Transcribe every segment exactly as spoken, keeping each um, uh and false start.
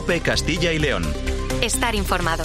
COPE Castilla y León. Estar informado.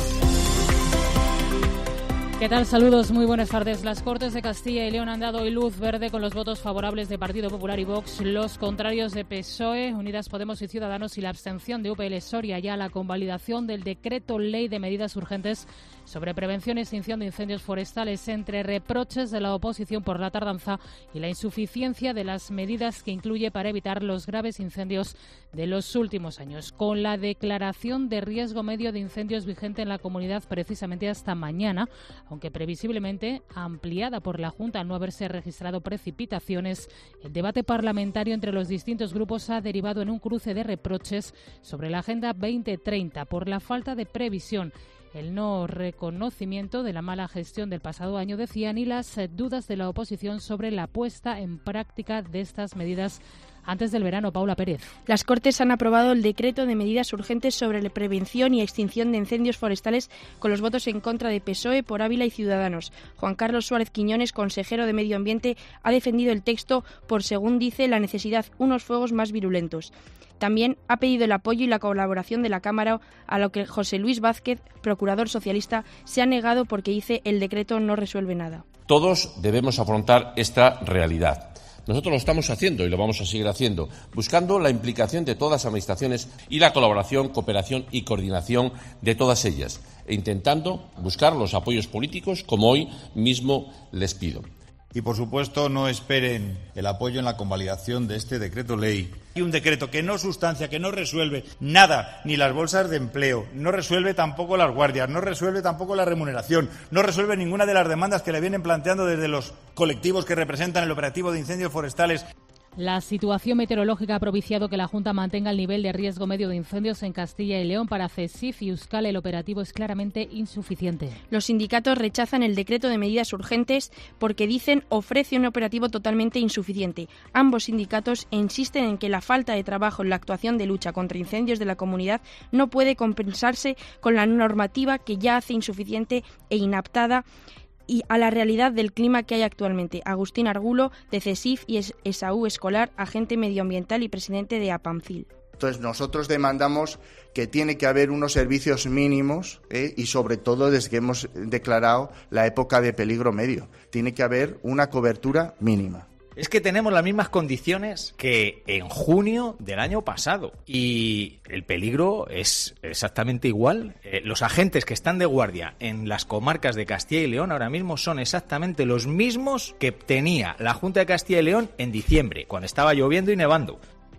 ¿Qué tal? Saludos, muy buenas tardes. Las Cortes de Castilla y León han dado hoy luz verde con los votos favorables de Partido Popular y Vox, los contrarios de P S O E, Unidas Podemos y Ciudadanos y la abstención de U P L Soria ya a la convalidación del decreto ley de medidas urgentes sobre prevención y extinción de incendios forestales, entre reproches de la oposición por la tardanza y la insuficiencia de las medidas que incluye para evitar los graves incendios de los últimos años. Con la declaración de riesgo medio de incendios vigente en la comunidad precisamente hasta mañana, aunque previsiblemente ampliada por la Junta al no haberse registrado precipitaciones, el debate parlamentario entre los distintos grupos ha derivado en un cruce de reproches sobre la Agenda veinte treinta por la falta de previsión, el no reconocimiento de la mala gestión del pasado año, decían, y las dudas de la oposición sobre la puesta en práctica de estas medidas antes del verano. Paula Pérez. Las Cortes han aprobado el decreto de medidas urgentes sobre la prevención y extinción de incendios forestales con los votos en contra de P S O E por Ávila y Ciudadanos. Juan Carlos Suárez Quiñones, consejero de Medio Ambiente, ha defendido el texto por, según dice, la necesidad unos fuegos más virulentos. También ha pedido el apoyo y la colaboración de la Cámara, a lo que José Luis Vázquez, procurador socialista, se ha negado porque dice el decreto no resuelve nada. Todos debemos afrontar esta realidad. Nosotros lo estamos haciendo y lo vamos a seguir haciendo, buscando la implicación de todas las administraciones y la colaboración, cooperación y coordinación de todas ellas, e intentando buscar los apoyos políticos, como hoy mismo les pido. Y, por supuesto, no esperen el apoyo en la convalidación de este decreto ley. Y un decreto que no sustancia, que no resuelve nada, ni las bolsas de empleo, no resuelve tampoco las guardias, no resuelve tampoco la remuneración, no resuelve ninguna de las demandas que le vienen planteando desde los colectivos que representan el operativo de incendios forestales. La situación meteorológica ha propiciado que la Junta mantenga el nivel de riesgo medio de incendios en Castilla y León. Para CESIF y Euskal el operativo es claramente insuficiente. Los sindicatos rechazan el decreto de medidas urgentes porque, dicen, ofrece un operativo totalmente insuficiente. Ambos sindicatos insisten en que la falta de trabajo en la actuación de lucha contra incendios de la comunidad no puede compensarse con la normativa que ya hace insuficiente e inaptada y a la realidad del clima que hay actualmente. Agustín Argulo, de CESIF, y Esaú Escolar, agente medioambiental y presidente de APAMCIL. Entonces nosotros demandamos que tiene que haber unos servicios mínimos ¿eh? y sobre todo desde que hemos declarado la época de peligro medio. Tiene que haber una cobertura mínima. Es que tenemos las mismas condiciones que en junio del año pasado y el peligro es exactamente igual. Eh, los agentes que están de guardia en las comarcas de Castilla y León ahora mismo son exactamente los mismos que tenía la Junta de Castilla y León en diciembre, cuando estaba lloviendo y nevando.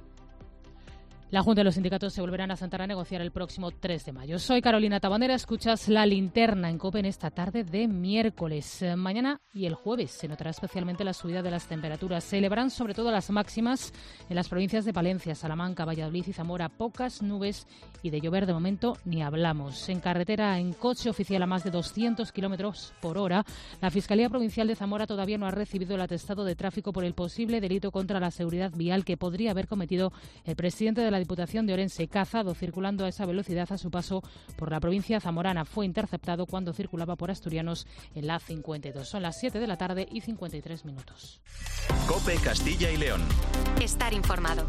La Junta y los sindicatos se volverán a sentar a negociar el próximo tres de mayo. Soy Carolina Tabanera, escuchas La Linterna en COPE en esta tarde de miércoles. Mañana y el jueves se notará especialmente la subida de las temperaturas. Se elevarán sobre todo las máximas en las provincias de Palencia, Salamanca, Valladolid y Zamora. Pocas nubes y de llover de momento ni hablamos. En carretera, en coche oficial a más de doscientos kilómetros por hora, la Fiscalía Provincial de Zamora todavía no ha recibido el atestado de tráfico por el posible delito contra la seguridad vial que podría haber cometido el presidente de la Diputación de Orense, cazado circulando a esa velocidad a su paso por la provincia zamorana. Fue interceptado cuando circulaba por Asturianos en la cincuenta y dos. Son las siete de la tarde y cincuenta y tres minutos. COPE Castilla y León. Estar informado.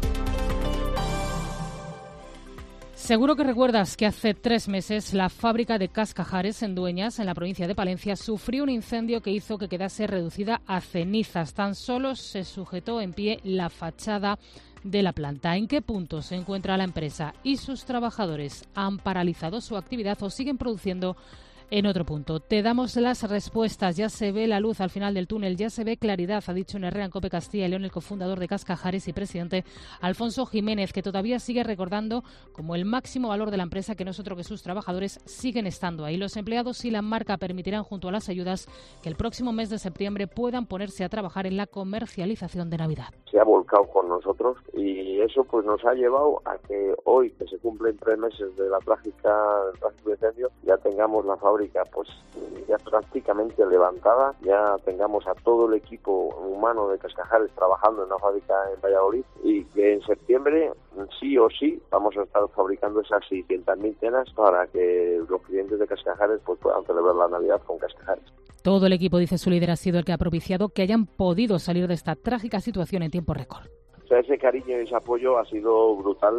Seguro que recuerdas que hace tres meses la fábrica de Cascajares en Dueñas, en la provincia de Palencia, sufrió un incendio que hizo que quedase reducida a cenizas. Tan solo se sujetó en pie la fachada de la planta. ¿En qué punto se encuentra la empresa y sus trabajadores? ¿Han paralizado su actividad o siguen produciendo en otro punto? Te damos las respuestas. Ya se ve la luz al final del túnel, ya se ve claridad, ha dicho en Herrera en COPE Castilla y León el cofundador de Cascajares y presidente Alfonso Jiménez, que todavía sigue recordando como el máximo valor de la empresa que no es otro que sus trabajadores siguen estando ahí. Los empleados y la marca permitirán, junto a las ayudas, que el próximo mes de septiembre puedan ponerse a trabajar en la comercialización de Navidad. Se ha volcado con nosotros y eso pues nos ha llevado a que hoy, que se cumplen tres meses de la trágica del trágico incendio, ya tengamos la fábrica pues ya prácticamente levantada, ya tengamos a todo el equipo humano de Cascajares trabajando en la fábrica en Valladolid y que en septiembre sí o sí vamos a estar fabricando esas seiscientas mil tenas para que los clientes de Cascajares pues puedan celebrar la Navidad con Cascajares. Todo el equipo, dice su líder, ha sido el que ha propiciado que hayan podido salir de esta trágica situación en tiempo récord. O sea, ese cariño y ese apoyo ha sido brutal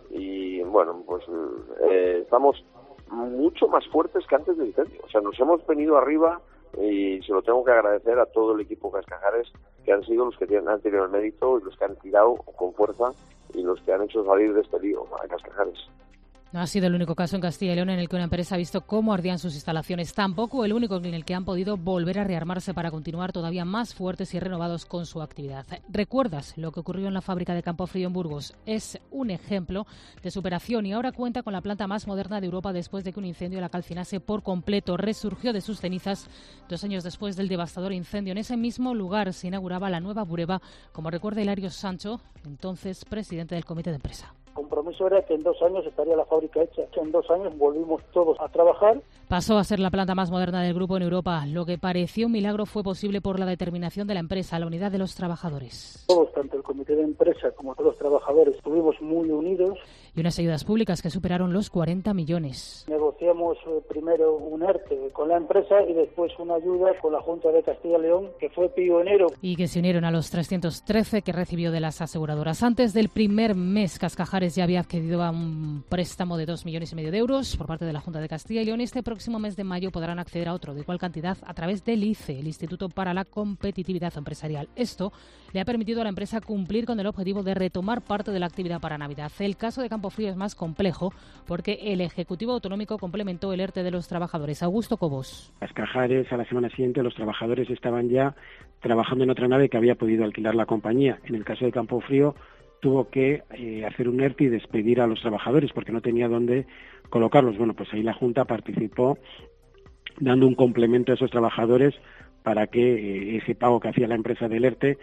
y bueno, pues eh, estamos mucho más fuertes que antes del incendio. O sea, nos hemos venido arriba y se lo tengo que agradecer a todo el equipo Cascajares, que han sido los que tienen, han tenido el mérito y los que han tirado con fuerza y los que han hecho salir de este lío a Cascajares. No ha sido el único caso en Castilla y León en el que una empresa ha visto cómo ardían sus instalaciones. Tampoco el único en el que han podido volver a rearmarse para continuar todavía más fuertes y renovados con su actividad. ¿Recuerdas lo que ocurrió en la fábrica de Campofrío en Burgos? Es un ejemplo de superación y ahora cuenta con la planta más moderna de Europa después de que un incendio la calcinase por completo. Resurgió de sus cenizas dos años después del devastador incendio. En ese mismo lugar se inauguraba la nueva Bureba, como recuerda Hilario Sancho, entonces presidente del comité de empresa. El compromiso era que en dos años estaría la fábrica hecha. En dos años volvimos todos a trabajar. Pasó a ser la planta más moderna del grupo en Europa. Lo que pareció un milagro fue posible por la determinación de la empresa, la unidad de los trabajadores. Todos, tanto el comité de empresa como todos los trabajadores, estuvimos muy unidos. Y unas ayudas públicas que superaron los cuarenta millones. Negociamos eh, primero un ERTE con la empresa y después una ayuda con la Junta de Castilla y León, que fue pionero. Y que se unieron a los trescientos trece que recibió de las aseguradoras. Antes del primer mes, Cascajares ya había accedido a un préstamo de dos millones y medio de euros por parte de la Junta de Castilla y León. Este próximo mes de mayo podrán acceder a otro de igual cantidad a través del I C E, el Instituto para la Competitividad Empresarial. Esto le ha permitido a la empresa cumplir con el objetivo de retomar parte de la actividad para Navidad. El caso de Campofrío es más complejo porque el Ejecutivo Autonómico complementó el ERTE de los trabajadores. Augusto Cobos. Cascajares, a la semana siguiente los trabajadores estaban ya trabajando en otra nave que había podido alquilar la compañía. En el caso de Campofrío tuvo que eh, hacer un ERTE y despedir a los trabajadores porque no tenía dónde colocarlos. Bueno, pues ahí la Junta participó dando un complemento a esos trabajadores para que eh, ese pago que hacía la empresa del ERTE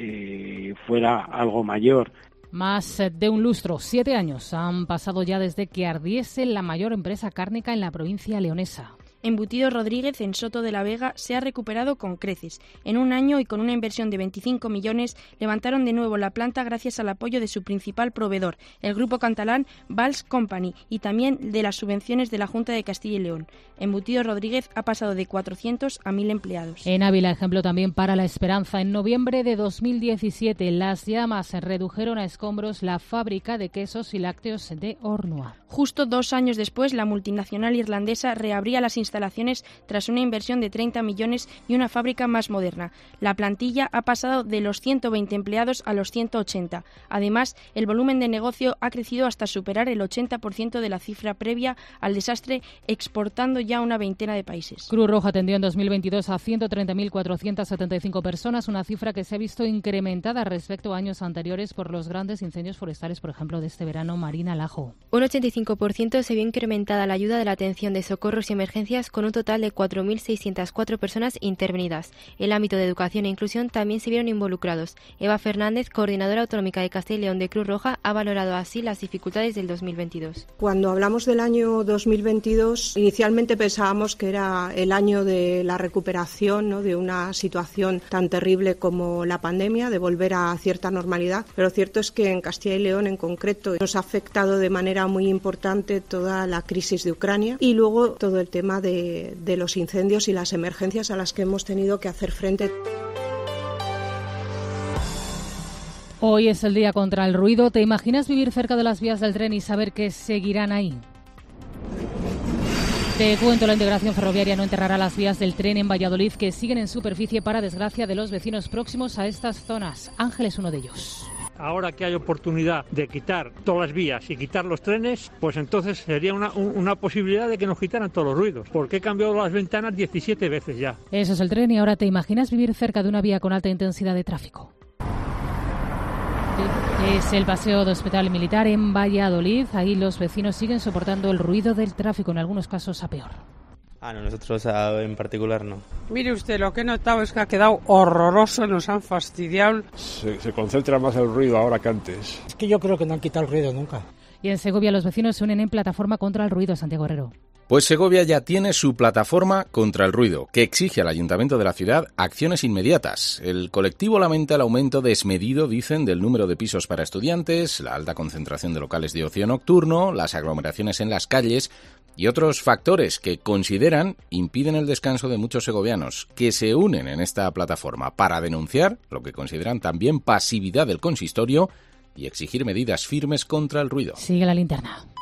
eh, fuera algo mayor. Más de un lustro, siete años han pasado ya desde que ardiese la mayor empresa cárnica en la provincia leonesa. Embutidos Rodríguez, en Soto de la Vega, se ha recuperado con creces. En un año y con una inversión de veinticinco millones, levantaron de nuevo la planta gracias al apoyo de su principal proveedor, el grupo catalán Valls Company, y también de las subvenciones de la Junta de Castilla y León. Embutidos Rodríguez ha pasado de cuatrocientos a mil empleados. En Ávila, ejemplo también para La Esperanza. En noviembre de dos mil diecisiete, las llamas redujeron a escombros la fábrica de quesos y lácteos de Ornua. Justo dos años después, la multinacional irlandesa reabría las instalaciones instalaciones tras una inversión de treinta millones y una fábrica más moderna. La plantilla ha pasado de los ciento veinte empleados a los ciento ochenta. Además, el volumen de negocio ha crecido hasta superar el ochenta por ciento de la cifra previa al desastre, exportando ya a una veintena de países. Cruz Roja atendió en dos mil veintidós a ciento treinta mil cuatrocientas setenta y cinco personas, una cifra que se ha visto incrementada respecto a años anteriores por los grandes incendios forestales, por ejemplo, de este verano. Marina Lajo. Un ochenta y cinco por ciento se vio incrementada la ayuda de la atención de socorros y emergencias, con un total de cuatro mil seiscientas cuatro personas intervenidas. El ámbito de educación e inclusión también se vieron involucrados. Eva Fernández, coordinadora autonómica de Castilla y León de Cruz Roja, ha valorado así las dificultades del dos mil veintidós. Cuando hablamos del año dos mil veintidós, inicialmente pensábamos que era el año de la recuperación, ¿no?, de una situación tan terrible como la pandemia, de volver a cierta normalidad, pero cierto es que en Castilla y León en concreto nos ha afectado de manera muy importante toda la crisis de Ucrania y luego todo el tema de de los incendios y las emergencias a las que hemos tenido que hacer frente. Hoy es el día contra el ruido. ¿Te imaginas vivir cerca de las vías del tren y saber que seguirán ahí? Te cuento, la integración ferroviaria no enterrará las vías del tren en Valladolid, que siguen en superficie para desgracia de los vecinos próximos a estas zonas. Ángel es uno de ellos. Ahora que hay oportunidad de quitar todas las vías y quitar los trenes, pues entonces sería una, una posibilidad de que nos quitaran todos los ruidos, porque he cambiado las ventanas diecisiete veces ya. Eso es el tren. Y ahora, ¿te imaginas vivir cerca de una vía con alta intensidad de tráfico? Es el paseo de Hospital Militar en Valladolid. Ahí los vecinos siguen soportando el ruido del tráfico, en algunos casos a peor. Ah, no, nosotros a, en particular no. Mire usted, lo que he notado es que ha quedado horroroso, nos han fastidiado. Se, se concentra más el ruido ahora que antes. Es que yo creo que no han quitado el ruido nunca. Y en Segovia los vecinos se unen en plataforma contra el ruido. Santiago Herrero. Pues Segovia ya tiene su plataforma contra el ruido, que exige al Ayuntamiento de la ciudad acciones inmediatas. El colectivo lamenta el aumento desmedido, dicen, del número de pisos para estudiantes, la alta concentración de locales de ocio nocturno, las aglomeraciones en las calles y otros factores que consideran impiden el descanso de muchos segovianos, que se unen en esta plataforma para denunciar lo que consideran también pasividad del consistorio y exigir medidas firmes contra el ruido. Sigue la linterna.